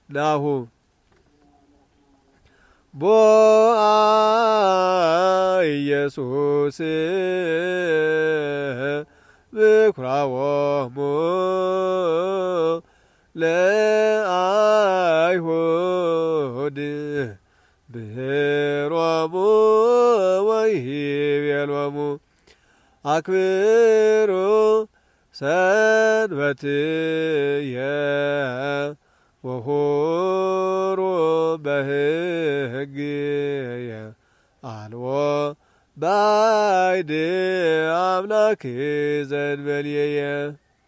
ናሁ ቦአ ኢየሱስ ምኵራቦሙ ለአይሁድ ብሔሮሙ ወይቤሎሙ አክብሩ ሰንበትየ ወሑሩ በሕግየ አልቦ ባዕድ አምላክ ዘእንበሌየ